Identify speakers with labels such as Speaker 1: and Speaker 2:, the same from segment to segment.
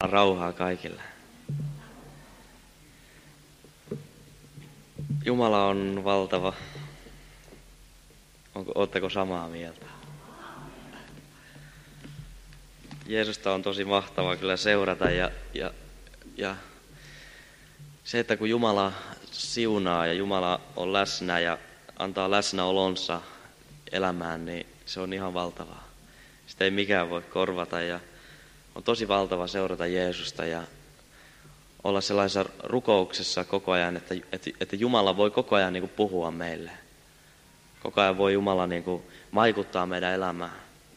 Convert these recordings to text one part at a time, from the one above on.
Speaker 1: Rauhaa kaikille. Jumala on valtava. Oletteko samaa mieltä? Jeesusta on tosi mahtavaa kyllä seurata ja se, että kun Jumala siunaa ja Jumala on läsnä ja antaa läsnäolonsa elämään, niin se on ihan valtavaa. Sitä ei mikään voi korvata ja on tosi valtava seurata Jeesusta ja olla sellaisessa rukouksessa koko ajan, että Jumala voi koko ajan niin kuin puhua meille. Koko ajan voi Jumala niin kuin vaikuttaa meidän elämään.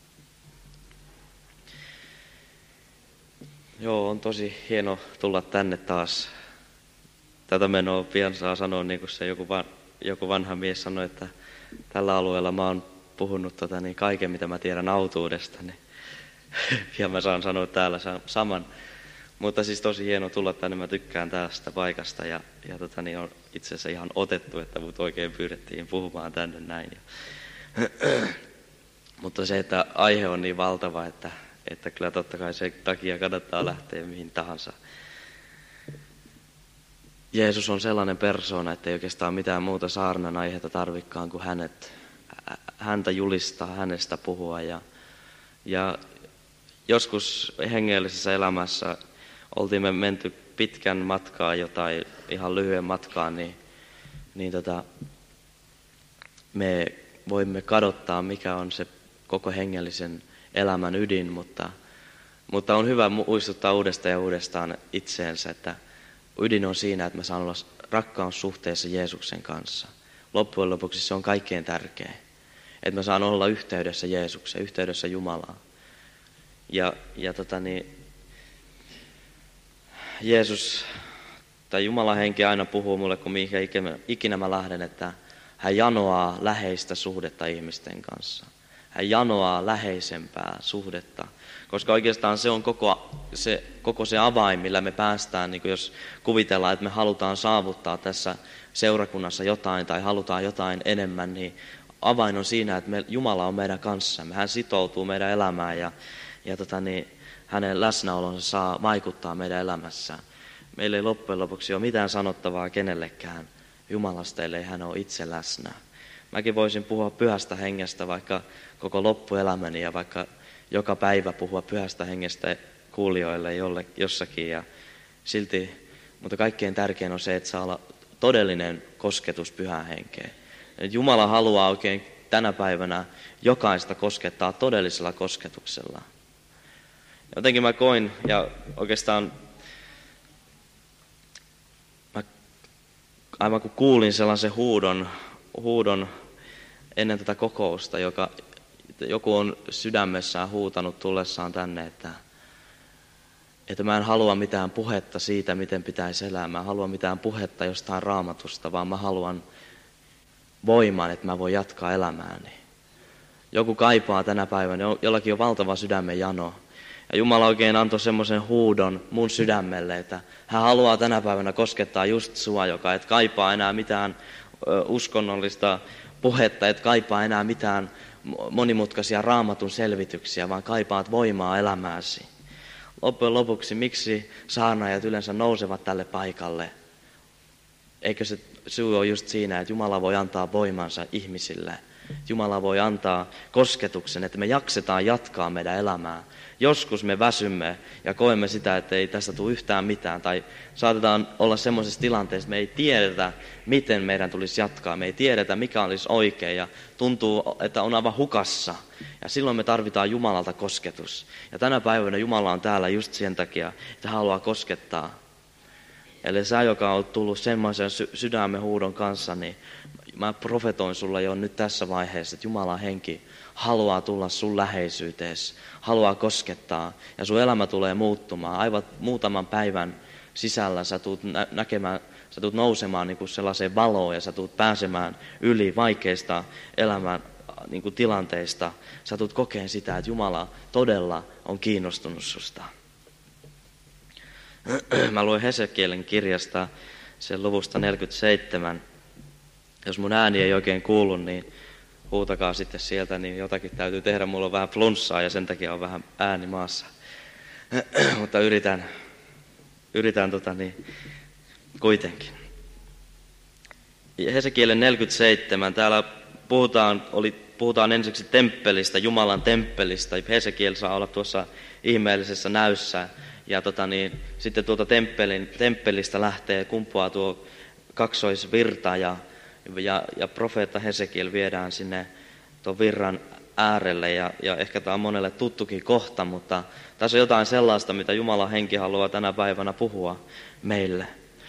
Speaker 1: Joo, on tosi hieno tulla tänne taas. Tätä menoa pian saa sanoa, niin kuin se joku vanha mies sanoi, että tällä alueella mä oon puhunut kaiken, mitä mä tiedän autuudesta. Niin ja mä saan sanoa täällä saman. Mutta siis tosi hieno tulla tänne, mä tykkään tästä paikasta ja on itse asiassa ihan otettu, että mut oikein pyydettiin puhumaan tänne näin. Mutta se, että aihe on niin valtava, että kyllä totta kai sen takia kannattaa lähteä mihin tahansa. Jeesus on sellainen persoona, että ei oikeastaan mitään muuta saarnan aihetta tarvikaan kuin häntä julistaa, hänestä puhua. Ja joskus hengellisessä elämässä oltiin me menty pitkän matkaa jotain ihan lyhyen matkaan, niin me voimme kadottaa, mikä on se koko hengellisen elämän ydin, mutta on hyvä muistuttaa uudestaan ja uudestaan itseensä, että ydin on siinä, että mä saan olla rakkaussuhteessa Jeesuksen kanssa. Loppujen lopuksi se on kaikkein tärkein, että mä saan olla yhteydessä Jeesukseen, yhteydessä Jumalaan. Jeesus tai Jumalan henki aina puhuu mulle, kun mihin ikinä mä lähden, että hän janoaa läheistä suhdetta ihmisten kanssa. Hän janoaa läheisempää suhdetta, koska oikeastaan se on koko se avain, millä me päästään, niin jos kuvitellaan, että me halutaan saavuttaa tässä seurakunnassa jotain tai halutaan jotain enemmän, niin avain on siinä, että Jumala on meidän kanssamme. Hän sitoutuu meidän elämään ja hänen läsnäolonsa saa vaikuttaa meidän elämässä. Meillä ei loppujen lopuksi ole mitään sanottavaa kenellekään Jumalasta, ellei hän ole itse läsnä. Mäkin voisin puhua Pyhästä Hengestä vaikka koko loppuelämäni ja vaikka joka päivä puhua Pyhästä Hengestä kuulijoille jossakin. Ja silti, mutta kaikkein tärkein on se, että saa olla todellinen kosketus Pyhään Henkeen. Jumala haluaa oikein tänä päivänä jokaista koskettaa todellisella kosketuksella. Jotenkin mä koin, ja oikeastaan mä aivan kun kuulin sellaisen huudon ennen tätä kokousta, joku on sydämessään huutanut tullessaan tänne, että mä en halua mitään puhetta siitä, miten pitäisi elää. Mä en halua mitään puhetta jostain Raamatusta, vaan mä haluan voiman, että mä voin jatkaa elämääni. Joku kaipaa tänä päivänä, jollakin on valtava sydämen jano. Ja Jumala oikein antoi semmoisen huudon mun sydämelle, että hän haluaa tänä päivänä koskettaa just sua, joka et kaipaa enää mitään uskonnollista puhetta, et kaipaa enää mitään monimutkaisia Raamatun selvityksiä, vaan kaipaat voimaa elämääsi. Loppujen lopuksi, miksi saarnaajat yleensä nousevat tälle paikalle? Eikö se syy ole just siinä, että Jumala voi antaa voimansa ihmisille? Jumala voi antaa kosketuksen, että me jaksetaan jatkaa meidän elämää. Joskus me väsymme ja koemme sitä, että ei tästä tule yhtään mitään. Tai saatetaan olla semmoisessa tilanteessa, että me ei tiedetä, miten meidän tulisi jatkaa. Me ei tiedetä, mikä olisi oikein ja tuntuu, että on aivan hukassa. Ja silloin me tarvitaan Jumalalta kosketus. Ja tänä päivänä Jumala on täällä just sen takia, että hän haluaa koskettaa. Eli sä, joka on tullut semmoisen sydämen huudon kanssa, niin mä profetoin sulle jo nyt tässä vaiheessa, että Jumalan henki haluaa tulla sun läheisyyteesi, haluaa koskettaa ja sun elämä tulee muuttumaan. Aivan muutaman päivän sisällä sä tulet näkemään, sä tulet nousemaan niin kuin sellaiseen valoon ja sä tulet pääsemään yli vaikeista elämän niin kuin tilanteista. Sä tulet kokeen sitä, että Jumala todella on kiinnostunut susta. Mä luen Hesekielin kirjasta sen luvusta 47. Jos mun ääni ei oikein kuulu, niin huutakaa sitten sieltä, niin jotakin täytyy tehdä. Mulla on vähän flunssaa ja sen takia on vähän ääni maassa. Mutta yritän yritän kuitenkin. Hesekielen 47, täällä puhutaan ensiksi temppelistä, Jumalan temppelistä. Hesekiel saa olla tuossa ihmeellisessä näyssä. Ja sitten tuolta temppelistä kumpuaa tuo kaksoisvirta ja profeetta Hesekiel viedään sinne tuon virran äärelle. Ja ehkä tämä on monelle tuttukin kohta, mutta tässä on jotain sellaista, mitä Jumalan henki haluaa tänä päivänä puhua meille.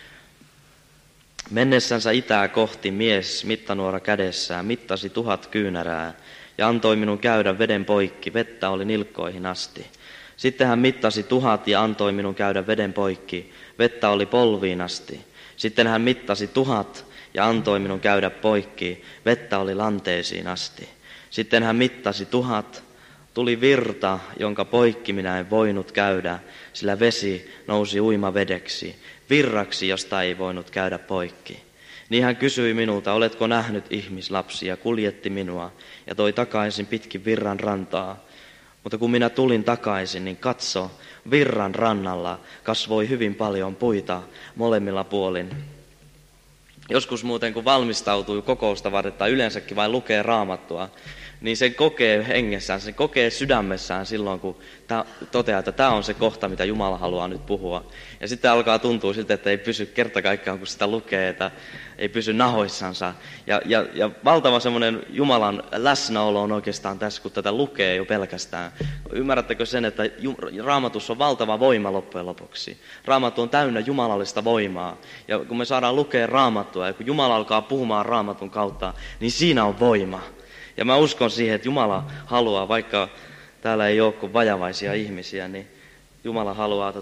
Speaker 1: Mennessänsä itää kohti mies mittanuora kädessään mittasi 1000 kyynärää ja antoi minun käydä veden poikki, vettä oli nilkkoihin asti. Sitten hän mittasi 1000 ja antoi minun käydä veden poikki, vettä oli polviin asti. Sitten hän mittasi 1000 ja antoi minun käydä poikki, vettä oli lanteisiin asti. Sitten hän mittasi 1000, tuli virta, jonka poikki minä en voinut käydä, sillä vesi nousi uimavedeksi, virraksi, josta ei voinut käydä poikki. Niin hän kysyi minulta, oletko nähnyt ihmislapsia, kuljetti minua ja toi takaisin pitkin virran rantaa. Mutta kun minä tulin takaisin, niin katso, virran rannalla kasvoi hyvin paljon puita molemmilla puolin. Joskus muuten, kun valmistautuu kokousta varten tai yleensäkin vain lukee Raamattua, niin sen kokee hengessään, sen kokee sydämessään silloin, kun toteaa, että tämä on se kohta, mitä Jumala haluaa nyt puhua. Ja sitten alkaa tuntua siltä, että ei pysy kerta kaikkiaan, kun sitä lukee, että ei pysy nahoissansa. Ja valtava semmoinen Jumalan läsnäolo on oikeastaan tässä, kun tätä lukee jo pelkästään. Ymmärrättekö sen, että Raamatussa on valtava voima loppujen lopuksi. Raamattu on täynnä jumalallista voimaa. Ja kun me saadaan lukea Raamattua ja kun Jumala alkaa puhumaan Raamatun kautta, niin siinä on voima. Ja mä uskon siihen, että Jumala haluaa, vaikka täällä ei ole kuin vajavaisia ihmisiä, niin Jumala haluaa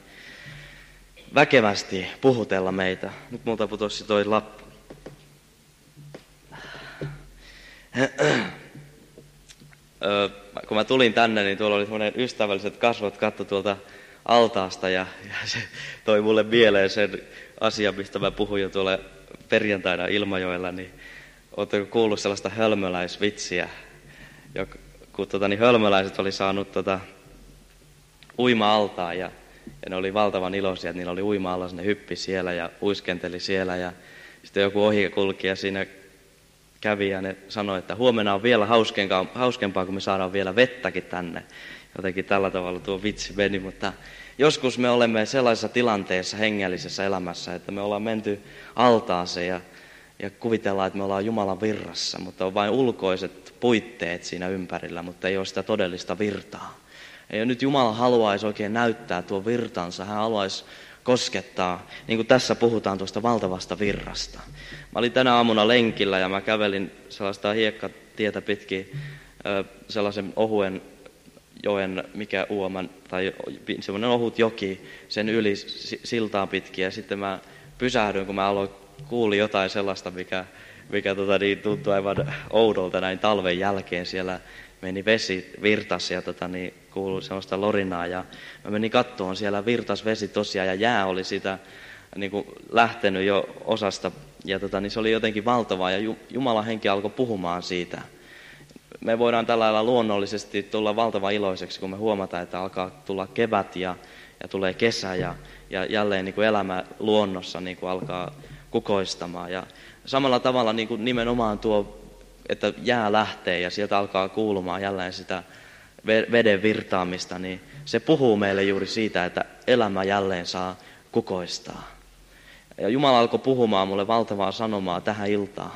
Speaker 1: väkevästi puhutella meitä. Nyt multa putosi toi lappu. Kun mä tulin tänne, niin tuolla oli semmoinen ystävälliset kasvot katto tuolta altaasta ja se toi mulle mieleen sen asian, mistä mä puhuin jo tuolla perjantaina Ilmajoella, niin oletteko kuullut sellaista hölmöläisvitsiä, kun hölmöläiset oli saanut uima-altaan ja ne oli valtavan iloisia, että niillä oli uima-alla, ne hyppi siellä ja uiskenteli siellä ja sitten joku ohikulkija siinä kävi ja ne sanoi, että huomenna on vielä hauskempaa, kun me saadaan vielä vettäkin tänne. Jotenkin tällä tavalla tuo vitsi meni, mutta joskus me olemme sellaisessa tilanteessa hengellisessä elämässä, että me ollaan menty altaaseen ja kuvitellaan, että me ollaan Jumalan virrassa, mutta on vain ulkoiset puitteet siinä ympärillä, mutta ei ole sitä todellista virtaa. Ja nyt Jumala haluaisi oikein näyttää tuon virtansa, hän haluaisi koskettaa, niin kuin tässä puhutaan tuosta valtavasta virrasta. Mä olin tänä aamuna lenkillä ja mä kävelin sellaista hiekkatietä pitkin sellaisen ohuen joen, mikä uoman, tai semmoinen ohut joki, sen yli siltaa pitkin ja sitten mä pysähdyin, kun mä kuulin jotain sellaista, mikä tuntui aivan oudolta näin talven jälkeen. Siellä meni vesi, virtas ja kuului sellaista lorinaa ja mä menin kattoon, siellä virtas vesi tosiaan ja jää oli siitä niin kuin lähtenyt jo osasta ja se oli jotenkin valtavaa ja Jumalan henki alkoi puhumaan siitä. Me voidaan tällä lailla luonnollisesti tulla valtavan iloiseksi, kun me huomataan, että alkaa tulla kevät ja tulee kesä ja jälleen niin kuin elämä luonnossa niin kuin alkaa kukoistamaan. Ja samalla tavalla niin kuin nimenomaan tuo, että jää lähtee ja sieltä alkaa kuulumaan jälleen sitä veden virtaamista, niin se puhuu meille juuri siitä, että elämä jälleen saa kukoistaa. Ja Jumala alkoi puhumaan mulle valtavaa sanomaa tähän iltaan.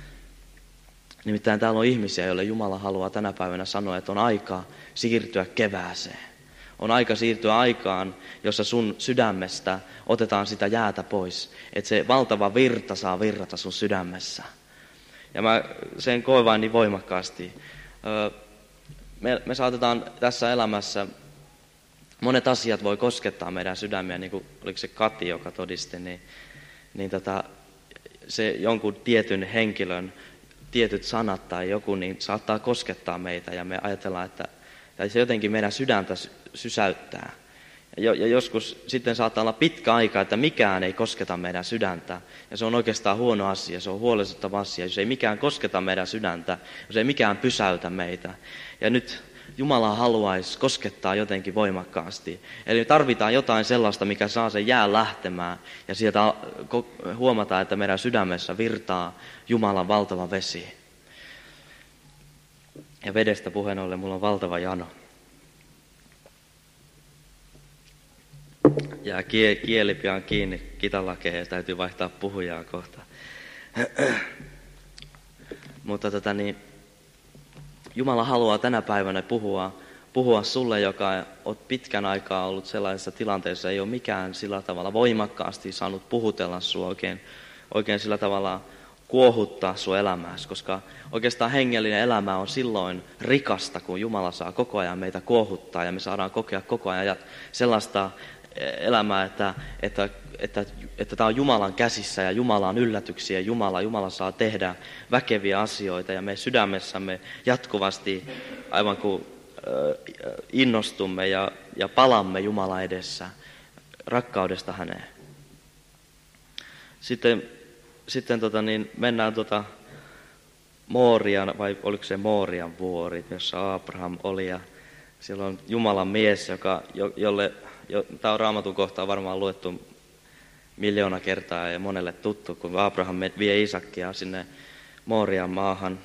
Speaker 1: Nimittäin täällä on ihmisiä, joille Jumala haluaa tänä päivänä sanoa, että on aika siirtyä kevääseen. On aika siirtyä aikaan, jossa sun sydämestä otetaan sitä jäätä pois. Että se valtava virta saa virrata sun sydämessä. Ja mä sen koen vain niin voimakkaasti. Me saatetaan tässä elämässä, monet asiat voi koskettaa meidän sydämiä, niin kuin oliko se Kati, joka todisti, niin se jonkun tietyn henkilön tietyt sanat tai joku, niin saattaa koskettaa meitä ja me ajatellaan, että se jotenkin meidän sydäntä sysäyttää. Ja joskus sitten saattaa olla pitkä aika, että mikään ei kosketa meidän sydäntä. Ja se on oikeastaan huono asia, se on huolestuttava asia, jos ei mikään kosketa meidän sydäntä, jos ei mikään pysäytä meitä. Ja nyt Jumala haluaisi koskettaa jotenkin voimakkaasti. Eli tarvitaan jotain sellaista, mikä saa sen jään lähtemään ja sieltä huomataan, että meidän sydämessä virtaa Jumalan valtava vesi. Ja vedestä puheen ollen mulla on valtava jano. Ja kieli pian kiinni kitalakeen ja täytyy vaihtaa puhujaa kohta. Mutta Jumala haluaa tänä päivänä puhua sulle, joka olet pitkän aikaa ollut sellaisessa tilanteessa, ei ole mikään sillä tavalla voimakkaasti saanut puhutella sua oikein sillä tavalla kuohuttaa sun elämääsi, koska oikeastaan hengellinen elämä on silloin rikasta, kun Jumala saa koko ajan meitä kuohuttaa ja me saadaan kokea koko ajan sellaista elämää, että tämä on Jumalan käsissä ja Jumala on yllätyksiä. Jumala saa tehdä väkeviä asioita ja me sydämessämme jatkuvasti aivan kuin innostumme ja palamme Jumala edessä rakkaudesta häneen. Sitten mennään Moorian, vai oliko se Moorian vuori, jossa Abraham oli ja siellä on Jumalan mies, jolle tämä on Raamatun kohtaa varmaan luettu 1,000,000 kertaa ja monelle tuttu, kun Abraham vie Isakia sinne Moorian maahan.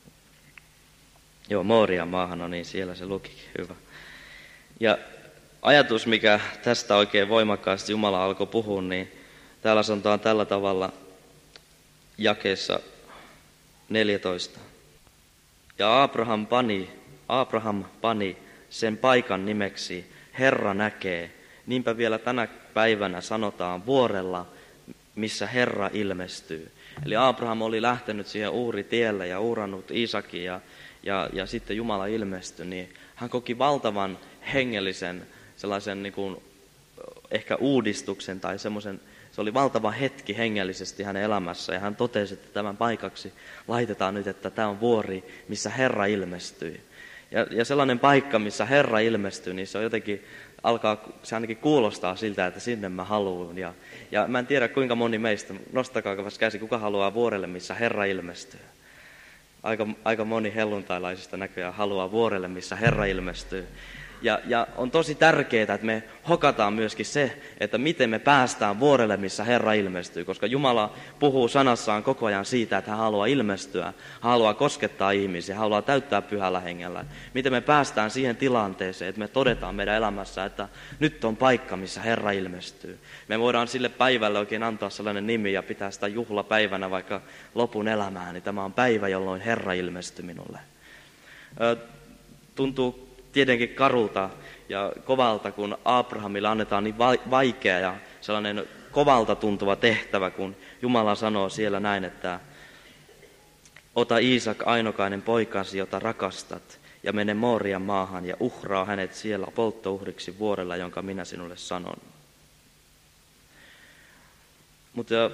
Speaker 1: Joo, Moorian maahan, no niin, siellä se lukikin, hyvä. Ja ajatus, mikä tästä oikein voimakkaasti Jumala alkoi puhua, niin täällä sanotaan tällä tavalla jakeessa 14. Ja Abraham pani sen paikan nimeksi Herra näkee. Niinpä vielä tänä päivänä sanotaan vuorella, missä Herra ilmestyy. Eli Abraham oli lähtenyt siihen uhritielle ja uhrannut Isakin ja sitten Jumala ilmestyi. Niin hän koki valtavan hengellisen sellaisen niin kuin ehkä uudistuksen tai semmoisen. Se oli valtava hetki hengellisesti hänen elämässä ja hän totesi, että tämän paikaksi laitetaan nyt, että tämä on vuori, missä Herra ilmestyi. Ja sellainen paikka, missä Herra ilmestyy, niin se on jotenkin, se ainakin kuulostaa siltä, että sinne mä haluan. Ja mä en tiedä kuinka moni meistä, nostakaa käsi, kuka haluaa vuorelle, missä Herra ilmestyy. Aika moni helluntailaisista näköjään haluaa vuorelle, missä Herra ilmestyy. Ja on tosi tärkeää, että me hokataan myöskin se, että miten me päästään vuorelle, missä Herra ilmestyy. Koska Jumala puhuu sanassaan koko ajan siitä, että hän haluaa ilmestyä, hän haluaa koskettaa ihmisiä, hän haluaa täyttää pyhällä hengellä. Miten me päästään siihen tilanteeseen, että me todetaan meidän elämässä, että nyt on paikka, missä Herra ilmestyy. Me voidaan sille päivälle oikein antaa sellainen nimi ja pitää sitä juhlapäivänä vaikka lopun elämää, niin tämä on päivä, jolloin Herra ilmestyy minulle. Tuntuu tietenkin karulta ja kovalta, kun Abrahamille annetaan niin vaikea ja sellainen kovalta tuntuva tehtävä, kun Jumala sanoo siellä näin, että ota Iisak ainokainen poikasi, jota rakastat, ja mene Moorian maahan ja uhraa hänet siellä polttouhriksi vuorella, jonka minä sinulle sanon. Mutta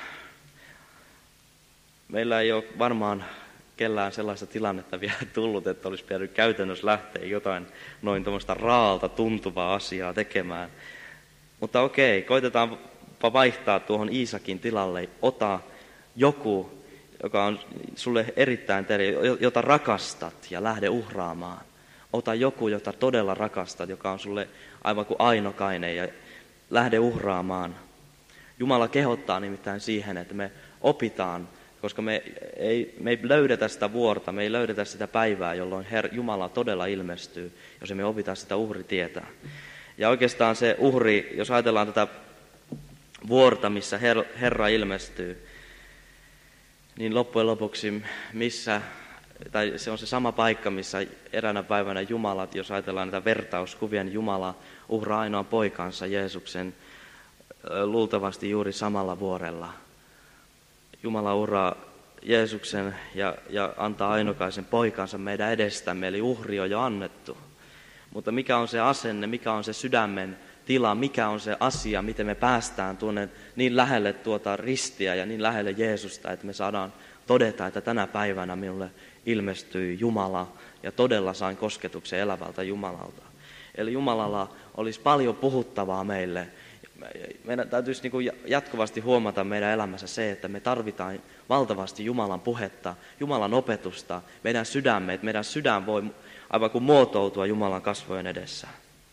Speaker 1: meillä ei ole varmaan kellään sellaista tilannetta vielä tullut, että olisi pitänyt käytännössä lähteä jotain noin tuommoista raalta tuntuvaa asiaa tekemään. Mutta okei, koitetaanpa vaihtaa tuohon Iisakin tilalle. Ota joku, joka on sulle erittäin tärkeä, jota rakastat ja lähde uhraamaan. Ota joku, jota todella rakastat, joka on sulle aivan kuin ainokainen ja lähde uhraamaan. Jumala kehottaa nimittäin siihen, että me opitaan, koska me ei löydetä sitä vuorta, me ei löydetä sitä päivää, jolloin Jumala todella ilmestyy, jos emme opita sitä uhritietä. Ja oikeastaan se uhri, jos ajatellaan tätä vuorta, missä Herra ilmestyy, niin loppujen lopuksi se on se sama paikka, missä eräänä päivänä Jumala, jos ajatellaan näitä vertauskuvia, niin Jumala uhraa ainoan poikansa Jeesuksen luultavasti juuri samalla vuorella. Jumala uhraa Jeesuksen ja antaa ainokaisen poikansa meidän edestämme, eli uhri on jo annettu. Mutta mikä on se asenne, mikä on se sydämen tila, mikä on se asia, miten me päästään tuonne niin lähelle tuota ristiä ja niin lähelle Jeesusta, että me saadaan todeta, että tänä päivänä minulle ilmestyi Jumala ja todella sain kosketuksen elävältä Jumalalta. Eli Jumalalla olisi paljon puhuttavaa meille. Meidän täytyisi niin kuin jatkuvasti huomata meidän elämässä se, että me tarvitaan valtavasti Jumalan puhetta, Jumalan opetusta, meidän sydämme, että meidän sydän voi aivan kuin muotoutua Jumalan kasvojen edessä.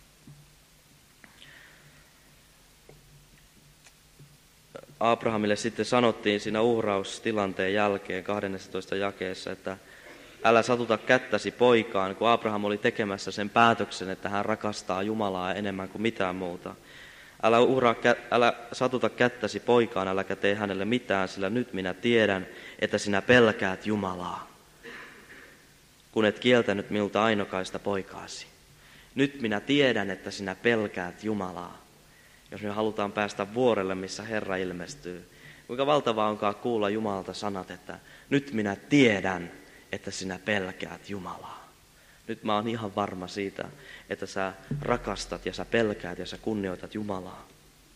Speaker 1: Abrahamille sitten sanottiin siinä uhraustilanteen jälkeen 12 jakeessa, että älä satuta kättäsi poikaan, kun Abraham oli tekemässä sen päätöksen, että hän rakastaa Jumalaa enemmän kuin mitään muuta. Älä satuta kättäsi poikaan, äläkä tee hänelle mitään, sillä nyt minä tiedän, että sinä pelkäät Jumalaa, kun et kieltänyt minulta ainokaista poikaasi. Nyt minä tiedän, että sinä pelkäät Jumalaa. Jos me halutaan päästä vuorelle, missä Herra ilmestyy, kuinka valtavaa onkaan kuulla Jumalalta sanat, että nyt minä tiedän, että sinä pelkäät Jumalaa. Nyt mä oon ihan varma siitä, että sä rakastat ja sä pelkäät ja sä kunnioitat Jumalaa.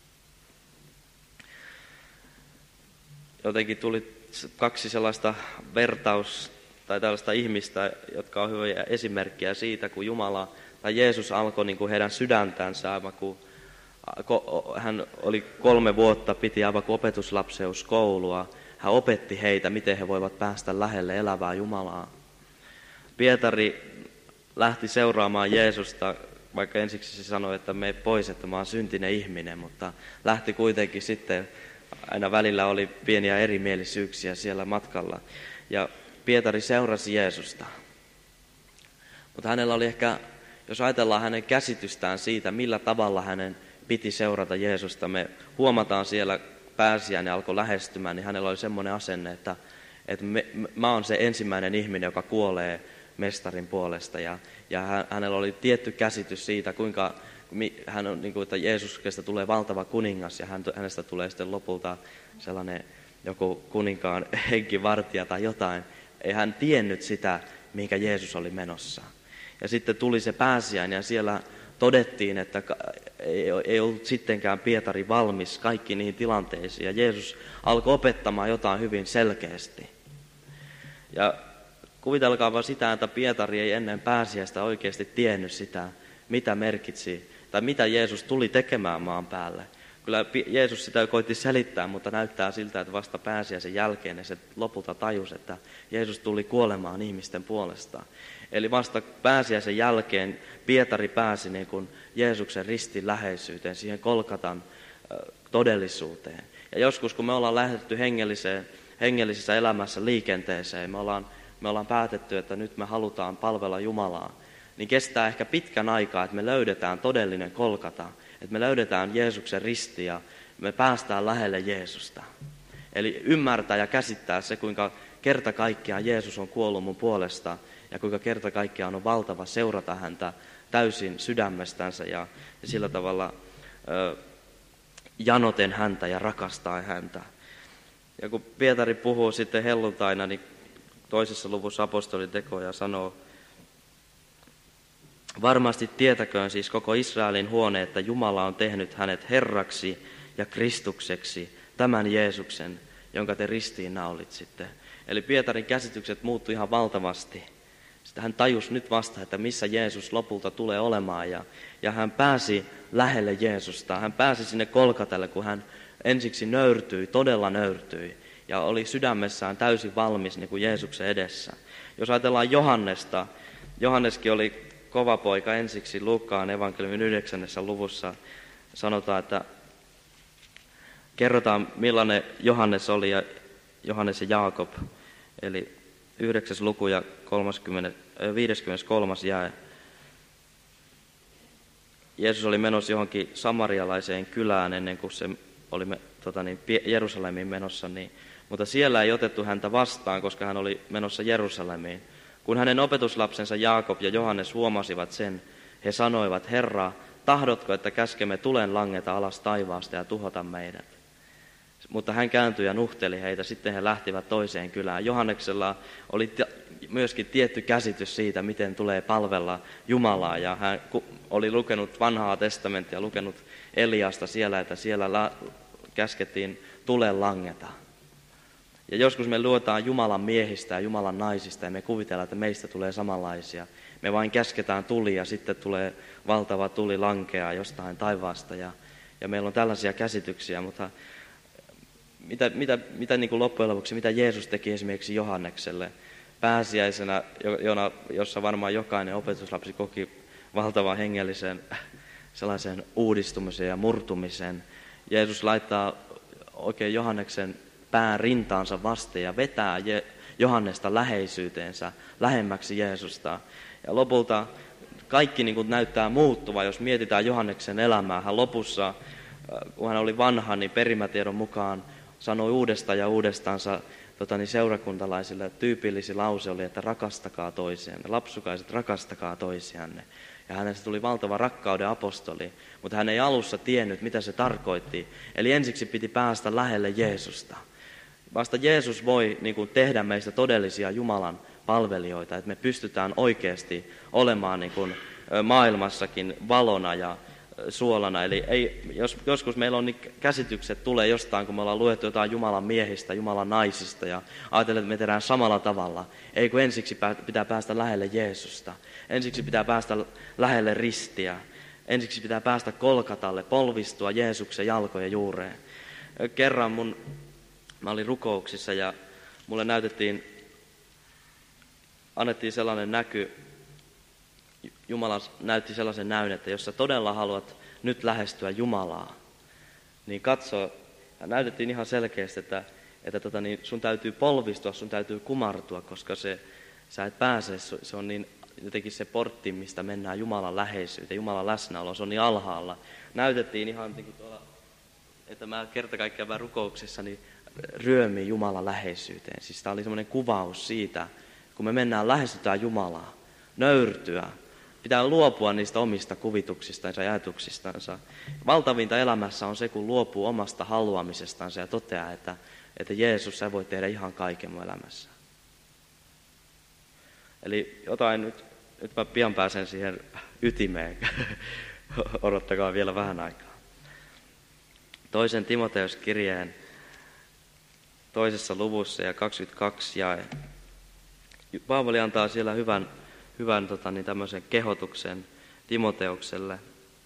Speaker 1: Jotenkin tuli 2 sellaista tai tällaista ihmistä, jotka on hyviä esimerkkejä siitä, kun Jumala tai Jeesus alkoi niin kuin heidän sydäntänsä, aivan kun hän oli 3 vuotta, piti aivan kuin opetuslapseuskoulua. Hän opetti heitä, miten he voivat päästä lähelle elävää Jumalaa. Pietari lähti seuraamaan Jeesusta, vaikka ensiksi se sanoi, että mene pois, että mä oon syntinen ihminen, mutta lähti kuitenkin sitten, aina välillä oli pieniä erimielisyyksiä siellä matkalla. Ja Pietari seurasi Jeesusta. Mutta hänellä oli ehkä, jos ajatellaan hänen käsitystään siitä, millä tavalla hänen piti seurata Jeesusta, me huomataan siellä pääsiäinen alkoi lähestymään, niin hänellä oli semmoinen asenne, että mä oon se ensimmäinen ihminen, joka kuolee mestarin puolesta. Ja hänellä oli tietty käsitys siitä, kuinka hän on, niin kuin, että Jeesuksesta tulee valtava kuningas ja hänestä tulee sitten lopulta sellainen joku kuninkaan henkivartija tai jotain. Ei hän tiennyt sitä, mihinkä Jeesus oli menossa. Ja sitten tuli se pääsiäinen ja siellä todettiin, että ei ollut sittenkään Pietari valmis kaikkiin niihin tilanteisiin. Ja Jeesus alkoi opettamaan jotain hyvin selkeästi. Ja kuvitelkaa vaan sitä, että Pietari ei ennen pääsiäistä oikeasti tiennyt sitä, mitä merkitsi, tai mitä Jeesus tuli tekemään maan päälle. Kyllä Jeesus sitä koitti selittää, mutta näyttää siltä, että vasta pääsiäisen jälkeen se lopulta tajusi, että Jeesus tuli kuolemaan ihmisten puolesta. Eli vasta pääsiäisen jälkeen Pietari pääsi niin kuin Jeesuksen ristin läheisyyteen, siihen Kolkatan todellisuuteen. Ja joskus kun me ollaan lähdetty hengellisessä elämässä liikenteeseen, me ollaan päätetty, että nyt me halutaan palvella Jumalaa, niin kestää ehkä pitkän aikaa, että me löydetään todellinen Kolkata, että me löydetään Jeesuksen risti ja me päästään lähelle Jeesusta. Eli ymmärtää ja käsittää se, kuinka kerta kaikkiaan Jeesus on kuollut mun puolesta ja kuinka kerta kaikkiaan on valtava seurata häntä täysin sydämestänsä ja sillä tavalla janoten häntä ja rakastaa häntä. Ja kun Pietari puhuu sitten helluntaina, niin 2. luvussa apostolin tekoja sanoo, varmasti tietäköön siis koko Israelin huone, että Jumala on tehnyt hänet Herraksi ja Kristukseksi, tämän Jeesuksen, jonka te ristiin naulitsitte. Eli Pietarin käsitykset muuttui ihan valtavasti. Sitten hän tajusi nyt vasta, että missä Jeesus lopulta tulee olemaan ja hän pääsi lähelle Jeesusta. Hän pääsi sinne Kolkatalle, kun hän ensiksi nöyrtyi, todella nöyrtyi ja oli sydämessään täysin valmis niin kuin Jeesuksen edessä. Jos ajatellaan Johannesta, Johanneskin oli kova poika ensiksi. Luukkaan evankeliumin 9. luvussa sanotaan, että kerrotaan millainen Johannes oli ja Johannes ja Jaakob. Eli 9. luku ja 53. jae. Jeesus oli menossa johonkin samarialaiseen kylään ennen kuin se oli Jerusalemiin menossa, mutta siellä ei otettu häntä vastaan, koska hän oli menossa Jerusalemiin. Kun hänen opetuslapsensa Jaakob ja Johannes huomasivat sen, he sanoivat, Herra, tahdotko, että käskemme tulen langeta alas taivaasta ja tuhota meidät? Mutta hän kääntyi ja nuhteli heitä, sitten he lähtivät toiseen kylään. Johanneksella oli myöskin tietty käsitys siitä, miten tulee palvella Jumalaa, ja hän oli lukenut vanhaa testamenttia, lukenut Eliasta siellä, että siellä käskettiin tulen langeta. Ja joskus me luetaan Jumalan miehistä ja Jumalan naisista ja me kuvitellaan, että meistä tulee samanlaisia. Me vain käsketään tuli ja sitten tulee valtava tuli lankeaa jostain taivaasta ja meillä on tällaisia käsityksiä, mutta mitä niin kuin loppujen lopuksi, mitä Jeesus teki esimerkiksi Johannekselle? pääsiäisenä, jossa varmaan jokainen opetuslapsi koki valtavan hengellisen sellaisen uudistumisen ja murtumisen. Jeesus laittaa oikein Johanneksen pään rintaansa vasten ja vetää Johannesta läheisyyteensä, lähemmäksi Jeesusta. Ja lopulta kaikki niin kuin näyttää muuttuva, jos mietitään Johanneksen elämää. Hän lopussa, kun hän oli vanha, niin perimätiedon mukaan sanoi uudestaan ja uudestaansa seurakuntalaisille tyypillisin lause oli, että rakastakaa toisianne, lapsukaiset rakastakaa toisianne. Ja hänestä tuli valtava rakkauden apostoli, mutta hän ei alussa tiennyt, mitä se tarkoitti. Eli ensiksi piti päästä lähelle Jeesusta. Vasta Jeesus voi niin kuin, tehdä meistä todellisia Jumalan palvelijoita, että me pystytään oikeasti olemaan niin kuin, maailmassakin valona ja suolana. Eli joskus meillä on niin käsitykset tulee jostain, kun me ollaan luettu jotain Jumalan miehistä, Jumalan naisista ja ajatellaan, että me tehdään samalla tavalla. Ei kun ensiksi pitää päästä lähelle Jeesusta. Ensiksi pitää päästä lähelle ristiä. Ensiksi pitää päästä Kolkatalle, polvistua Jeesuksen jalkojen juureen. Kerran mä olin rukouksissa ja mulle annettiin sellainen näky, Jumala näytti sellaisen näyn, että jos sä todella haluat nyt lähestyä Jumalaa, niin katso, näytettiin ihan selkeästi, että sun täytyy polvistua, sun täytyy kumartua, koska sä et pääse, se on niin jotenkin se portti, mistä mennään Jumalan läheisyyteen, Jumalan läsnäolo, se on niin alhaalla. Näytettiin ihan tuolla, että mä kerta kaikkiaan rukouksissani ryömin Jumalan läheisyyteen. Siis tämä oli semmoinen kuvaus siitä, kun me mennään lähestytään Jumalaa, nöyrtyä, pitää luopua niistä omista kuvituksistansa ja ajatuksistansa. Valtavinta elämässä on se, kun luopuu omasta haluamisestansa ja toteaa, että Jeesus, sä voit tehdä ihan kaiken mun elämässä. Eli nyt mä pian pääsen siihen ytimeen. Odottakaa vielä vähän aikaa. 2. Timoteus-kirjeen 2. luvussa ja 22 jae. Paavali antaa siellä hyvän tämmöisen kehotuksen Timoteukselle.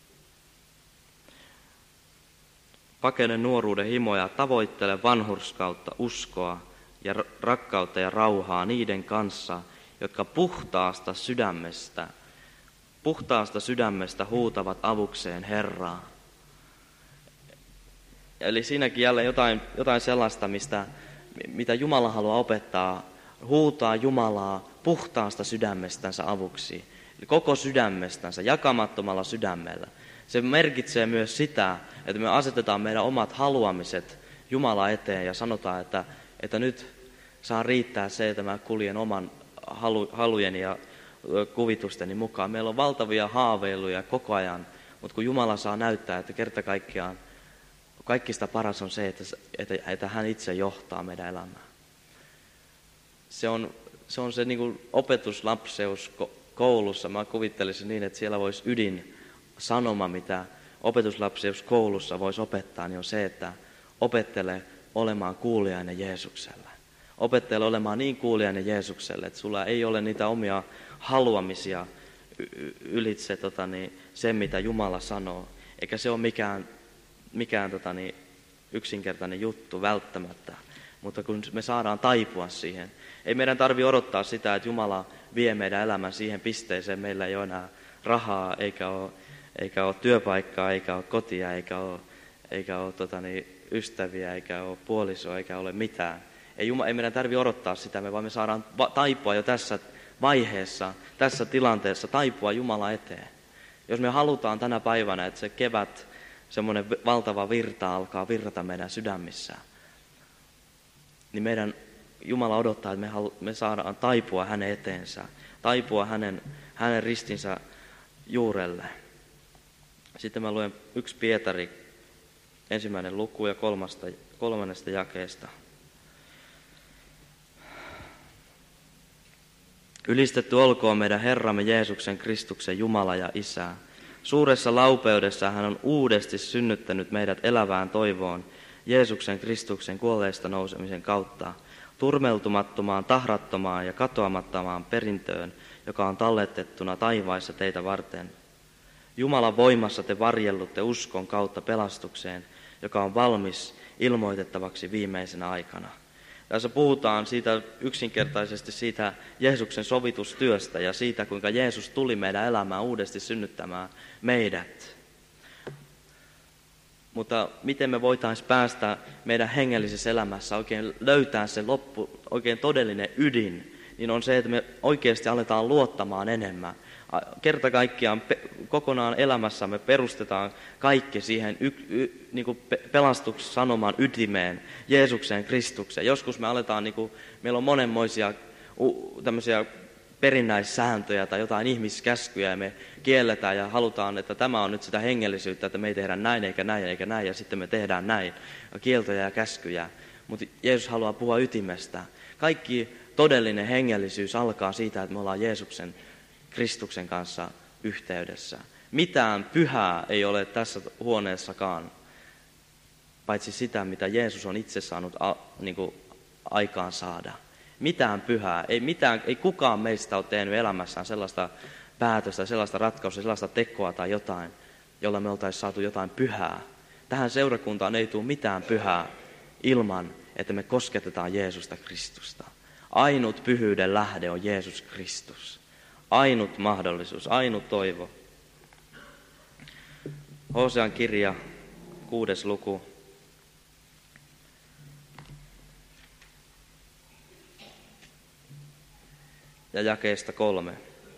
Speaker 1: Pakene nuoruuden himoja, tavoittele vanhurskautta, uskoa ja rakkautta ja rauhaa niiden kanssa, jotka puhtaasta sydämestä huutavat avukseen Herraa. Eli siinäkin jälleen jotain sellaista, mitä Jumala haluaa opettaa, huutaa Jumalaa puhtaasta sydämestänsä avuksi, koko sydämestänsä, jakamattomalla sydämellä. Se merkitsee myös sitä, että me asetetaan meidän omat haluamiset Jumala eteen ja sanotaan, että nyt saa riittää se, että mä kuljen oman halujeni ja kuvitusteni mukaan. Meillä on valtavia haaveiluja koko ajan, mutta kun Jumala saa näyttää, että kerta kaikkiaan kaikista paras on se, että hän itse johtaa meidän elämää. Se on se niin kuin opetuslapseus koulussa. Mä kuvittelisin niin, että siellä voisi sanoma, mitä opetuslapseus koulussa voisi opettaa, niin on se, että opettele olemaan kuulijainen Jeesukselle. Opettele olemaan niin kuulijainen Jeesukselle, että sulla ei ole niitä omia haluamisia ylitse sen, mitä Jumala sanoo. Eikä se ole mikään yksinkertainen juttu välttämättä. Mutta kun me saadaan taipua siihen, ei meidän tarvitse odottaa sitä, että Jumala vie meidän elämän siihen pisteeseen. Meillä ei ole enää rahaa, eikä ole työpaikkaa, eikä ole kotia, eikä ole ystäviä, eikä ole puolisoa, eikä ole mitään. Ei meidän tarvitse odottaa sitä, vaan me saadaan taipua jo tässä vaiheessa, tässä tilanteessa, taipua Jumala eteen. Jos me halutaan tänä päivänä, että se kevät, semmoinen valtava virta alkaa virrata meidän sydämissään, niin meidän Jumala odottaa, että me saadaan taipua hänen eteensä, taipua hänen ristinsä juurelle. Sitten mä luen 1 Pietari 1. luku ja 3. jakeesta. Ylistetty olkoon meidän Herramme Jeesuksen Kristuksen Jumala ja Isä. Suuressa laupeudessa hän on uudesti synnyttänyt meidät elävään toivoon Jeesuksen Kristuksen kuolleista nousemisen kautta, turmeltumattomaan, tahrattomaan ja katoamattomaan perintöön, joka on talletettuna taivaissa teitä varten. Jumalan voimassa te varjellutte uskon kautta pelastukseen, joka on valmis ilmoitettavaksi viimeisenä aikana. Tässä puhutaan siitä yksinkertaisesti siitä Jeesuksen sovitustyöstä ja siitä, kuinka Jeesus tuli meidän elämään uudesti synnyttämään meidät. Mutta miten me voitaisiin päästä meidän hengellisessä elämässä oikein löytää se oikein todellinen ydin, niin on se, että me oikeasti aletaan luottamaan enemmän. Kerta kaikkiaan kokonaan elämässämme perustetaan kaikki siihen niin kuin pelastuksen sanoman ytimeen, Jeesukseen, Kristukseen. Joskus me aletaan, niin kuin, meillä on monenmoisia tämmöisiä perinnäissääntöjä tai jotain ihmiskäskyjä ja me kielletään ja halutaan, että tämä on nyt sitä hengellisyyttä, että me ei tehdä näin eikä näin eikä näin ja sitten me tehdään näin. Kieltoja ja käskyjä. Mutta Jeesus haluaa puhua ytimestä. Kaikki todellinen hengellisyys alkaa siitä, että me ollaan Jeesuksen, Kristuksen kanssa yhteydessä. Mitään pyhää ei ole tässä huoneessakaan, paitsi sitä, mitä Jeesus on itse saanut niin kuin aikaan saada. Mitään pyhää, ei kukaan meistä ole tehnyt elämässään sellaista päätöstä, sellaista ratkaisua, sellaista tekoa tai jotain, jolla me oltaisiin saatu jotain pyhää. Tähän seurakuntaan ei tule mitään pyhää ilman, että me kosketetaan Jeesusta Kristusta. Ainut pyhyyden lähde on Jeesus Kristus. Ainut mahdollisuus, ainut toivo. Hosean kirja, 6. luku. Ja jakeesta 3.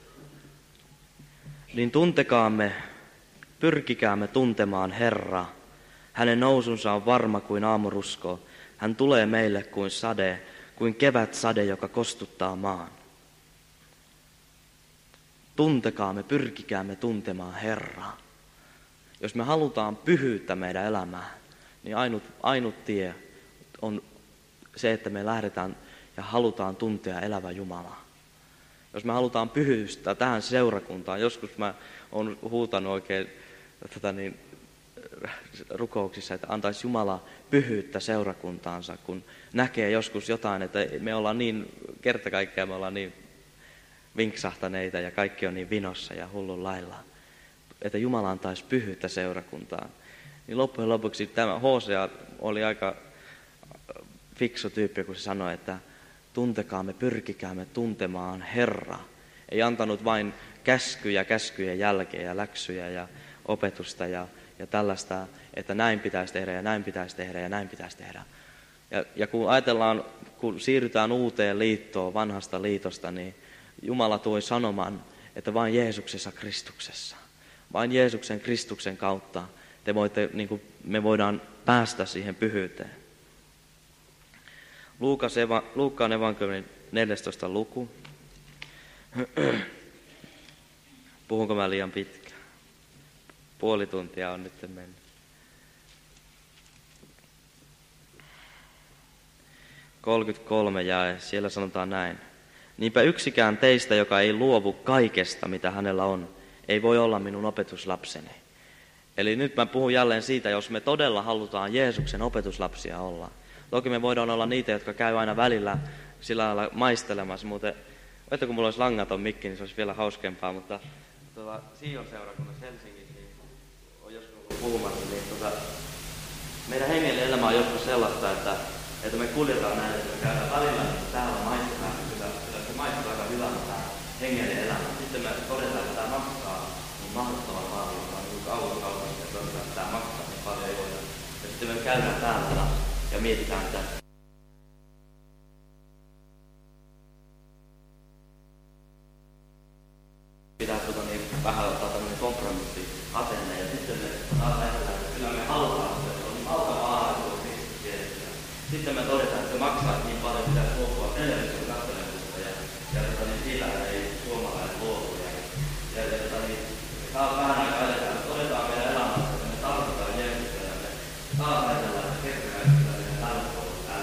Speaker 1: Niin tuntekaamme, pyrkikäämme tuntemaan Herra. Hänen nousunsa on varma kuin aamurusko. Hän tulee meille kuin sade, kuin kevätsade, joka kostuttaa maan. Tuntekaamme, pyrkikäämme tuntemaan Herraa. Jos me halutaan pyhyyttä meidän elämään, niin ainut tie on se, että me lähdetään ja halutaan tuntea elävä Jumalaa. Jos me halutaan pyhyystä tähän seurakuntaan, joskus mä oon huutanut oikein rukouksissa, että antaisi Jumala pyhyyttä seurakuntaansa, kun näkee joskus jotain, että me ollaan niin kertakaikkiaan, me ollaan niin vinksahtaneita ja kaikki on niin vinossa ja hullun lailla, että Jumala antaisi pyhyyttä seurakuntaan. Niin loppujen lopuksi tämä Hosea oli aika fiksu tyyppi, kun se sanoi, että tuntekaamme, pyrkikäämme tuntemaan Herra. Ei antanut vain käskyjen jälkeen ja läksyjä ja opetusta ja tällaista, että näin pitäisi tehdä ja näin pitäisi tehdä ja näin pitäisi tehdä. Ja kun ajatellaan, kun siirrytään uuteen liittoon, vanhasta liitosta, niin Jumala toi sanoman, että vain Jeesuksessa Kristuksessa, vain Jeesuksen Kristuksen kautta me voidaan päästä siihen pyhyyteen. Luukkaan evankeliumin 14. luku. Puhunko mä liian pitkään? Puoli tuntia on nyt mennyt. Ja siellä sanotaan näin. Niinpä yksikään teistä, joka ei luovu kaikesta, mitä hänellä on, ei voi olla minun opetuslapseni. Eli nyt mä puhun jälleen siitä, jos me todella halutaan Jeesuksen opetuslapsia olla. Toki me voidaan olla niitä, jotka käy aina välillä sillä lailla maistelemassa, muuten, että kun mulla olisi langaton mikki, niin se olisi vielä hauskempaa, mutta Sion seurakunnassa Helsingissä niin on joskus ollut puhumassa, niin meidän hengellinen elämä on joskus sellaista, että me kuljetaan näin, että me käydään välillä, niin täällä maistetaan, kyllä se maistuu aika hyvältä tämä hengellinen elämä. Sitten me todetaan, että tämä maksaa niin mahdottoman paljon, vaan niin kauan, että tämä maksaa niin paljon ei voida. Ja sitten me käydään täällä ja mietitään, että pitää vähän ottaa tämmöinen kompromissi-asenne ja sitten me taas ajatellaan, että kyllä me halutaan, että se on niin valtava aarvoa Kristuksessa. Sitten me todetaan, että se maksaa niin paljon, pitää luopua television katselemusta ja siitä ei suomalainen luovu. Ja taas vähän aikaa ajatellaan, että todetaan meidän elämässä, että me tarvitaan Jeesusta ja me taas ajatellaan, että kertaa kyllä meidän tällä puolella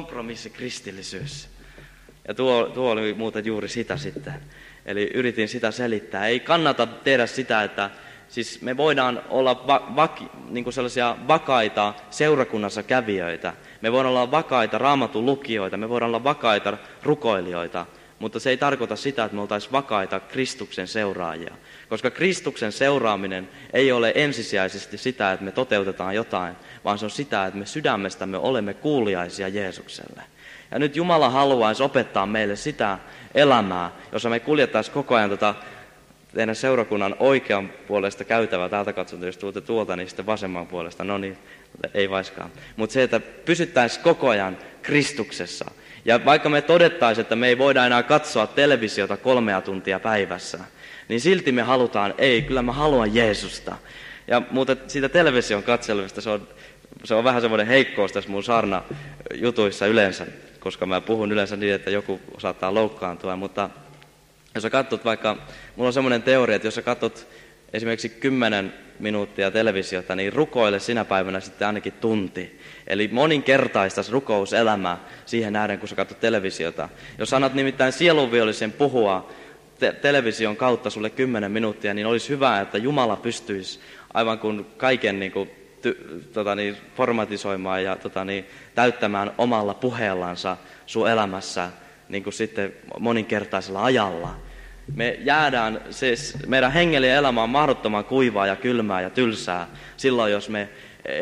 Speaker 1: kompromissikristillisyys. Ja tuo oli muuten juuri sitä sitten. Eli yritin sitä selittää. Ei kannata tehdä sitä, että siis me voidaan olla niin kuin sellaisia vakaita seurakunnassa kävijöitä. Me voidaan olla vakaita raamatun lukijoita, me voidaan olla vakaita rukoilijoita. Mutta se ei tarkoita sitä, että me oltaisiin vakaita Kristuksen seuraajia. Koska Kristuksen seuraaminen ei ole ensisijaisesti sitä, että me toteutetaan jotain, vaan se on sitä, että me sydämestämme olemme kuuliaisia Jeesukselle. Ja nyt Jumala haluaisi opettaa meille sitä elämää, jossa me kuljettaisiin koko ajan teidän seurakunnan oikean puolesta käytävää. Täältä katsotaan, jos tuutte tuolta, niin sitten vasemman puolesta. No niin, ei vaiskaan. Mutta se, että pysyttäisiin koko ajan Kristuksessa. Ja vaikka me todettaisiin, että me ei voida enää katsoa televisiota 3 tuntia päivässä, niin silti me halutaan, kyllä mä haluan Jeesusta. Ja mutta siitä television katselusta se on vähän semmoinen heikkous tässä mun saarnajutuissa yleensä, koska mä puhun yleensä niin, että joku saattaa loukkaantua, mutta jos sä katsot vaikka, mulla on semmoinen teoria, että jos sä katsot esimerkiksi 10 minuuttia televisiota, niin rukoile sinä päivänä sitten ainakin tunti. Eli moninkertaistaisi rukouselämää siihen nähden, kun sä katsot televisiota. Jos annat nimittäin sielunvihollisen puhua television kautta sulle 10 minuuttia, niin olisi hyvä, että Jumala pystyisi aivan kuin kaiken niin kuin, formatisoimaan ja täyttämään omalla puheellansa sun elämässä niin kuin sitten moninkertaisella ajalla. Me jäädään, siis meidän hengellinen elämä on mahdottoman kuivaa ja kylmää ja tylsää silloin, jos me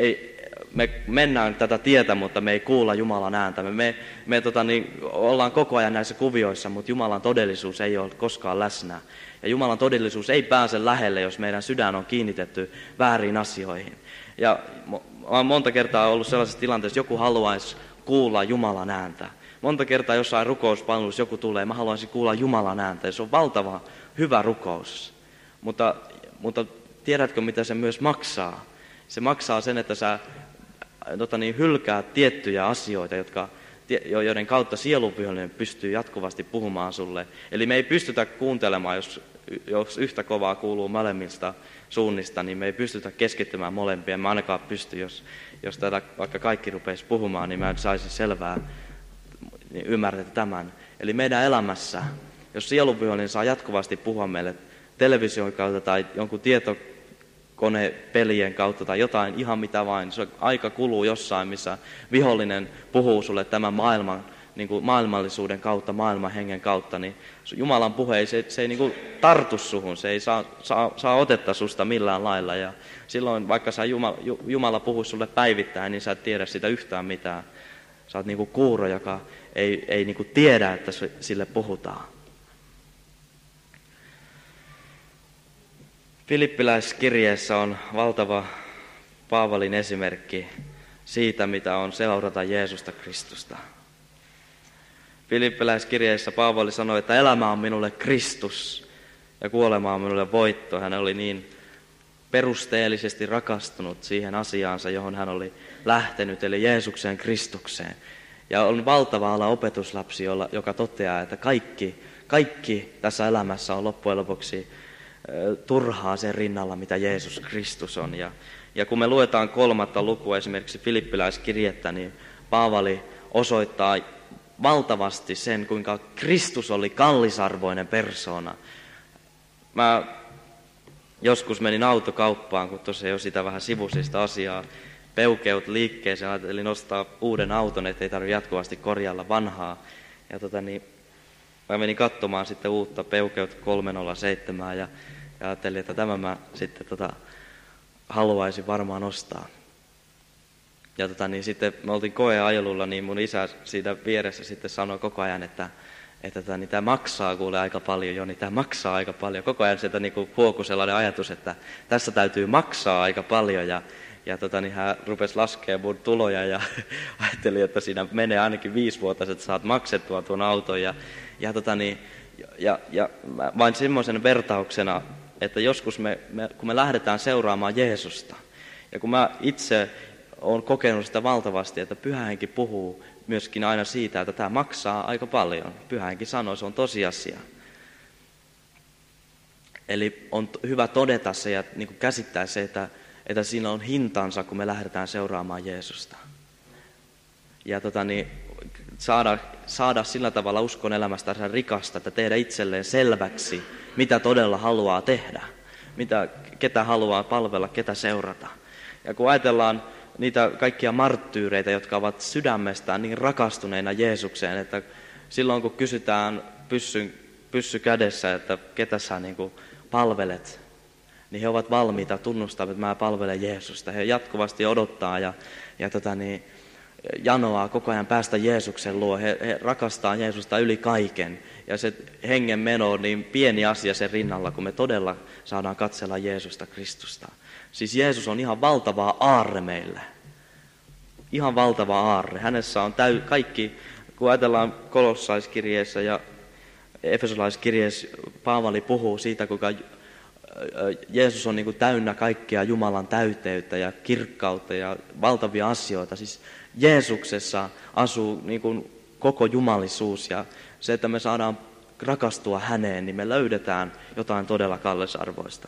Speaker 1: mennään tätä tietä, mutta me ei kuulla Jumalan ääntä. Me ollaan koko ajan näissä kuvioissa, mutta Jumalan todellisuus ei ole koskaan läsnä. Ja Jumalan todellisuus ei pääse lähelle, jos meidän sydän on kiinnitetty väärin asioihin. Ja olen monta kertaa ollut sellaisessa tilanteessa, että joku haluaisi kuulla Jumalan ääntä. Monta kertaa jossain rukouspalvelussa joku tulee, mä haluaisin kuulla Jumalan ääntä, ja se on valtava hyvä rukous. Mutta tiedätkö, mitä se myös maksaa? Se maksaa sen, että sä hylkäät tiettyjä asioita, joiden kautta sielunvihollinen pystyy jatkuvasti puhumaan sulle. Eli me ei pystytä kuuntelemaan, jos yhtä kovaa kuuluu molemmista suunnista, niin me ei pystytä keskittymään molempien. Mä ainakaan pysty, jos tätä vaikka kaikki rupeisi puhumaan, niin mä en saisi selvää, niin ymmärrätte tämän. Eli meidän elämässä, jos sielunvihollinen saa jatkuvasti puhua meille television kautta tai jonkun tietokonepelien kautta tai jotain ihan mitä vain, se aika kuluu jossain, missä vihollinen puhuu sulle tämän maailman, niin kuin maailmallisuuden kautta, maailman hengen kautta, niin Jumalan puhe se ei niin kuin tartu suhun, se ei saa otetta susta millään lailla. Ja silloin vaikka Jumala puhuu sulle päivittäin, niin sä et tiedä sitä yhtään mitään. Sä oot niin kuin kuuro, joka ei niin kuin tiedä, että sille puhutaan. Filippiläiskirjeessä on valtava Paavalin esimerkki siitä, mitä on seurata Jeesusta Kristusta. Filippiläiskirjeessä Paavali sanoi, että elämä on minulle Kristus ja kuolema on minulle voitto. Hän oli niin perusteellisesti rakastunut siihen asiaansa, johon hän oli lähtenyt, eli Jeesukseen Kristukseen. Ja on valtava ala opetuslapsi, joka toteaa, että kaikki tässä elämässä on loppujen lopuksi turhaa sen rinnalla, mitä Jeesus Kristus on. Ja kun me luetaan 3. lukua esimerkiksi Filippiläiskirjettä, niin Paavali osoittaa valtavasti sen, kuinka Kristus oli kallisarvoinen persoona. Mä joskus menin autokauppaan, kun tosiaan jo sitä vähän sivusista asiaa, peukeut liikkeeseen, ajattelin nostaa uuden auton, ettei tarvitse jatkuvasti korjailla vanhaa. Ja mä menin katsomaan sitten uutta peukeut 307 ja ajattelin, että tämä mä sitten haluaisin varmaan ostaa. Ja sitten me oltiin koeajelulla, niin mun isä siitä vieressä sitten sanoi koko ajan, että tämä maksaa kuule aika paljon, Joni, tämä maksaa aika paljon. Koko ajan sieltä huokui sellainen ajatus, että tässä täytyy maksaa aika paljon. Ja hän rupesi laskemaan mun tuloja ja ajattelin, että siinä menee ainakin 5 vuotta, että saat maksettua tuon auton. Ja vain semmoisen vertauksena, että joskus kun me lähdetään seuraamaan Jeesusta, ja kun mä itse olen kokenut sitä valtavasti, että Pyhä Henki puhuu myöskin aina siitä, että tämä maksaa aika paljon. Pyhä Henki sanoo, se on tosiasia. Eli on hyvä todeta se ja niin kuin käsittää se, että siinä on hintansa, kun me lähdetään seuraamaan Jeesusta. Ja saada sillä tavalla uskon elämästä rikasta, että tehdä itselleen selväksi, mitä todella haluaa tehdä, ketä haluaa palvella, ketä seurata. Ja kun ajatellaan niitä kaikkia marttyyreitä, jotka ovat sydämestään niin rakastuneina Jeesukseen, että silloin kun kysytään pyssy kädessä, että ketä sä niin kuin palvelet, niin he ovat valmiita tunnustamaan, että mä palvelen Jeesusta. He jatkuvasti odottaa ja janoaa koko ajan päästä Jeesuksen luo. He rakastaa Jeesusta yli kaiken. Ja se hengen meno on niin pieni asia sen rinnalla, kun me todella saadaan katsella Jeesusta Kristusta. Siis Jeesus on ihan valtava aarre meille. Ihan valtava aarre. Hänessä on kaikki, kun ajatellaan Kolossaiskirjeessä ja Efesolaiskirjeessä, Paavali puhuu siitä, kuinka Jeesus on niin kuin täynnä kaikkia Jumalan täyteyttä ja kirkkautta ja valtavia asioita. Siis Jeesuksessa asuu niin kuin koko jumalisuus ja se, että me saadaan rakastua häneen, niin me löydetään jotain todella kallisarvoista.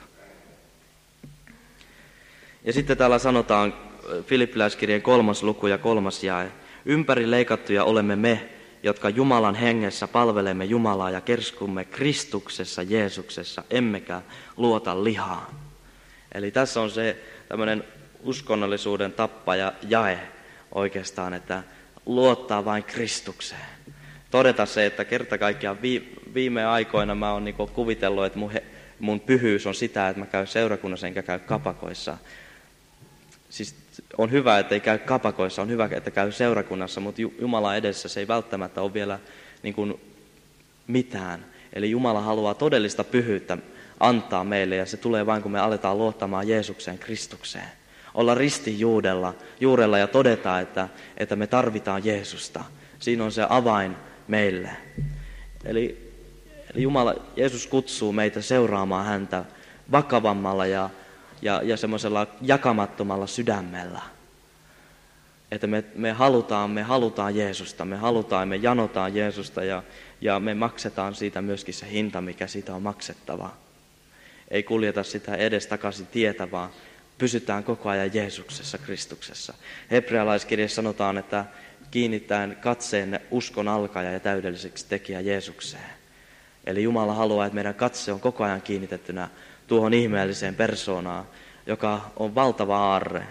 Speaker 1: Ja sitten täällä sanotaan Filippiläiskirjeen 3. luku ja 3. jae. Ympäri leikattuja olemme me, jotka Jumalan hengessä palvelemme Jumalaa ja kerskumme Kristuksessa Jeesuksessa, emmekä luota lihaan. Eli tässä on se tämmöinen uskonnollisuuden tappaja jae oikeastaan, että luottaa vain Kristukseen. Todeta se, että kerta kaikkiaan viime aikoina mä oon niinku kuvitellut, että mun pyhyys on sitä, että mä käyn seurakunnassa enkä käy kapakoissa. Siis on hyvä, että ei käy kapakoissa, on hyvä, että käy seurakunnassa, mutta Jumalan edessä se ei välttämättä ole vielä niin kuin mitään. Eli Jumala haluaa todellista pyhyyttä antaa meille ja se tulee vain, kun me aletaan luottamaan Jeesukseen, Kristukseen. Olla ristin juurella ja todeta, että me tarvitaan Jeesusta. Siinä on se avain meille. Eli Jeesus kutsuu meitä seuraamaan häntä vakavammalla ja semmoisella jakamattomalla sydämellä. Että me halutaan Jeesusta, me janotaan Jeesusta ja me maksetaan siitä myöskin se hinta, mikä siitä on maksettava. Ei kuljeta sitä edestakaisin tietä, vaan pysytään koko ajan Jeesuksessa, Kristuksessa. Hebrealaiskirjassa sanotaan, että kiinnittäen katseenne uskon alkaja ja täydelliseksi tekijä Jeesukseen. Eli Jumala haluaa, että meidän katse on koko ajan kiinnitettynä tuohon ihmeelliseen persoonaan, joka on valtava aarre.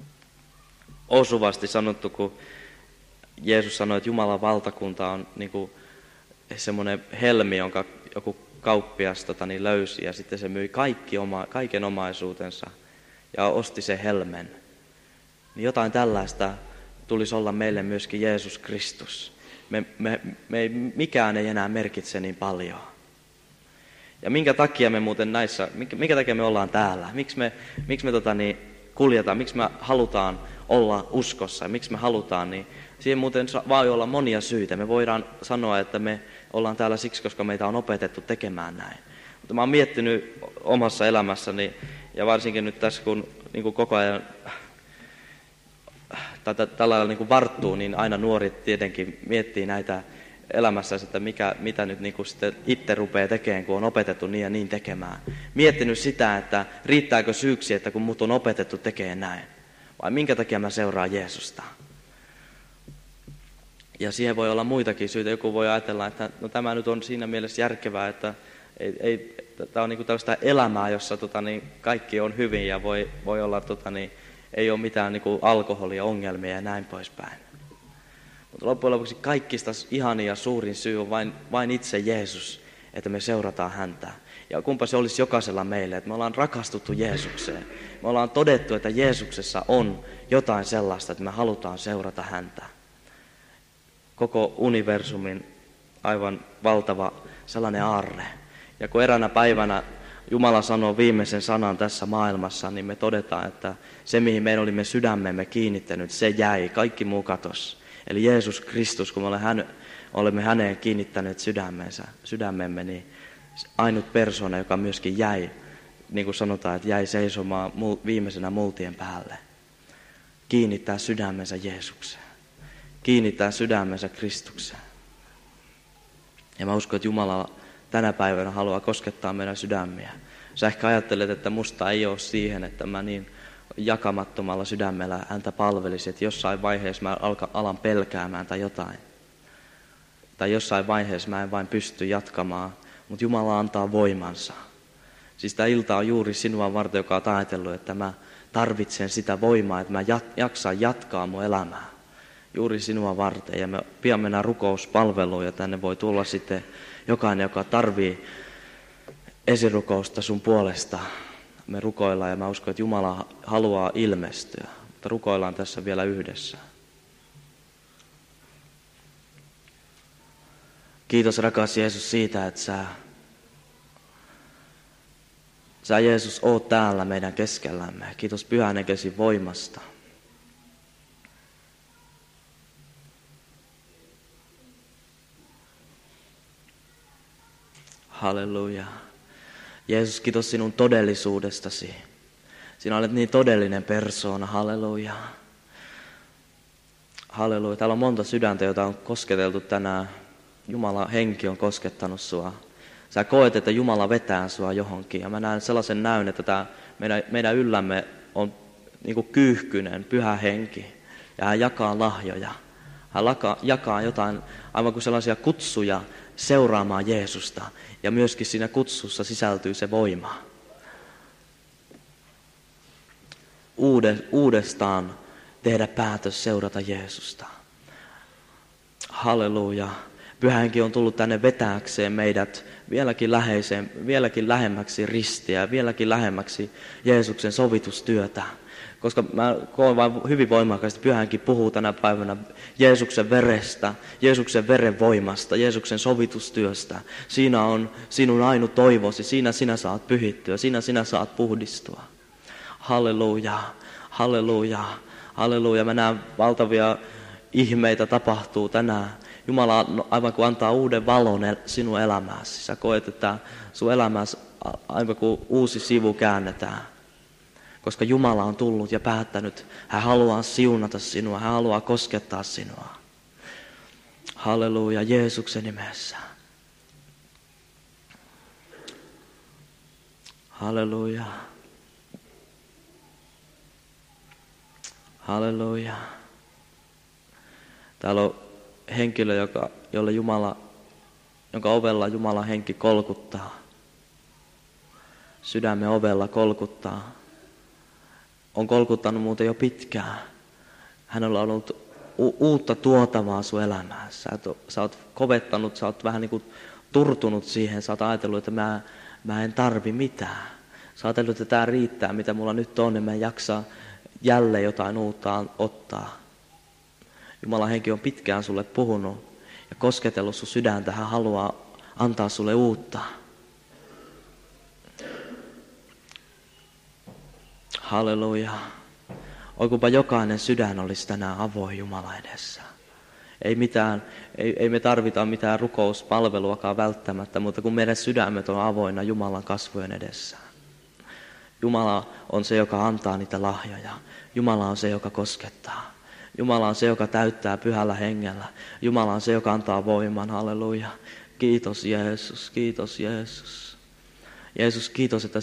Speaker 1: Osuvasti sanottu, kun Jeesus sanoi, että Jumalan valtakunta on niin kuin semmoinen helmi, jonka joku kauppias löysi ja sitten se myi kaiken omaisuutensa ja osti sen helmen. Niin jotain tällaista tulisi olla meille myöskin Jeesus Kristus. Mikään ei enää merkitse niin paljon. Ja minkä takia me muuten minkä takia me ollaan täällä? Miksi me kuljetaan, miksi me halutaan olla uskossa ja miksi me halutaan, niin siihen muuten voi olla monia syitä. Me voidaan sanoa, että me ollaan täällä siksi, koska meitä on opetettu tekemään näin. Mutta mä oon miettinyt omassa elämässäni ja varsinkin nyt tässä, kun niin kuin koko ajan tällä lailla niin kuin varttuu, niin aina nuori tietenkin miettii näitä elämässä, että mitä nyt niin kuin sitten itse rupeaa tekemään, kun on opetettu niin ja niin tekemään. Miettinyt sitä, että riittääkö syyksi, että kun mut on opetettu tekemään näin, vai minkä takia mä seuraan Jeesusta. Ja siihen voi olla muitakin syitä. Joku voi ajatella, että no, tämä nyt on siinä mielessä järkevää, että tämä on niin kuin tällaista elämää, jossa kaikki on hyvin ja voi olla, ei ole mitään niin kuin alkoholia, ongelmia ja näin poispäin. Mutta loppujen lopuksi kaikista ihanin ja suurin syy on vain itse Jeesus, että me seurataan häntä. Ja kumpa se olisi jokaisella meille, että me ollaan rakastuttu Jeesukseen. Me ollaan todettu, että Jeesuksessa on jotain sellaista, että me halutaan seurata häntä. Koko universumin aivan valtava sellainen aarre. Ja kun eräänä päivänä Jumala sanoo viimeisen sanan tässä maailmassa, niin me todetaan, että se mihin me olimme sydämemme kiinnittänyt, se jäi, kaikki muu katosi. Eli Jeesus Kristus, kun me olemme häneen kiinnittäneet sydämemme, niin ainut persoona, joka myöskin jäi, niin kuin sanotaan, että jäi seisomaan viimeisenä multien päälle. Kiinnittää sydämensä Jeesukseen. Kiinnittää sydämensä Kristukseen. Ja mä uskon, että Jumala tänä päivänä haluaa koskettaa meidän sydämiä. Sä ehkä ajattelet, että musta ei ole siihen, että mä niin jakamattomalla sydämellä häntä palvelisin, että jossain vaiheessa mä alan pelkäämään tai jotain. Tai jossain vaiheessa mä en vain pysty jatkamaan, mutta Jumala antaa voimansa. Siis tämä ilta on juuri sinua varten, joka on ajatellut, että mä tarvitsen sitä voimaa, että mä jaksan jatkaa mun elämää. Juuri sinua varten. Ja me pian mennään rukouspalveluun ja tänne voi tulla sitten jokainen, joka tarvii esirukousta sun puolesta. Me rukoillaan ja mä uskon, että Jumala haluaa ilmestyä. Mutta rukoillaan tässä vielä yhdessä. Kiitos rakas Jeesus siitä, että Sä Jeesus oot täällä meidän keskellämme. Kiitos Pyhän Henkesi voimasta. Halleluja. Jeesus, kiitos sinun todellisuudestasi. Sinä olet niin todellinen persoona. Halleluja. Halleluja. Täällä on monta sydäntä, joita on kosketeltu tänään. Jumalan henki on koskettanut sua. Sä koet, että Jumala vetää sua johonkin. Ja mä näen sellaisen näyn, että tämä meidän yllämme on niin kuin kyyhkynen, Pyhä Henki. Ja hän jakaa lahjoja. Hän jakaa jotain, aivan kuin sellaisia kutsuja seuraamaan Jeesusta. Ja myöskin siinä kutsussa sisältyy se voima. Uudestaan tehdä päätös seurata Jeesusta. Halleluja. Pyhä Henki on tullut tänne vetääkseen meidät vieläkin lähemmäksi ristiä, vieläkin lähemmäksi Jeesuksen sovitustyötä. Koska mä koen vain hyvin voimakkaasti, Pyhä Henki puhuu tänä päivänä Jeesuksen verestä, Jeesuksen veren voimasta, Jeesuksen sovitustyöstä. Siinä on sinun ainut toivosi, siinä sinä saat pyhittyä, siinä sinä saat puhdistua. Halleluja, halleluja, halleluja. Mä näen valtavia ihmeitä tapahtuu tänään. Jumala aivan kuin antaa uuden valon sinun elämääsi. Sä koet, että sun elämäsi aivan kuin uusi sivu käännetään. Koska Jumala on tullut ja päättänyt, hän haluaa siunata sinua, hän haluaa koskettaa sinua. Halleluja, Jeesuksen nimessä. Halleluja. Halleluja. Täällä on henkilö, jonka ovella Jumalan henki kolkuttaa. Sydämen ovella kolkuttaa. On kolkuttanut muuten jo pitkään. Hänellä on ollut uutta tuotavaa sun elämäässä. Sä oot kovettanut, sä oot vähän niin kuin turtunut siihen. Sä oot ajatellut, että mä en tarvi mitään. Sä oot ajatellut, että tää riittää, mitä mulla nyt on, niin mä en jaksa jälleen jotain uutta ottaa. Jumalan henki on pitkään sulle puhunut ja kosketellut sun sydäntä. Hän haluaa antaa sulle uutta. Halleluja. Oikupa jokainen sydän olisi tänään avoin Jumalan edessä. Ei me tarvita mitään rukouspalveluakaan välttämättä, mutta kun meidän sydämet on avoinna Jumalan kasvojen edessä. Jumala on se, joka antaa niitä lahjoja. Jumala on se, joka koskettaa. Jumala on se, joka täyttää Pyhällä Hengellä. Jumala on se, joka antaa voiman. Halleluja. Kiitos Jeesus, kiitos Jeesus. Jeesus, kiitos, että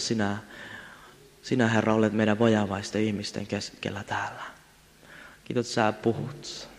Speaker 1: sinä Herra olet meidän vajavaisten ihmisten keskellä täällä. Kiitos, että sä puhut.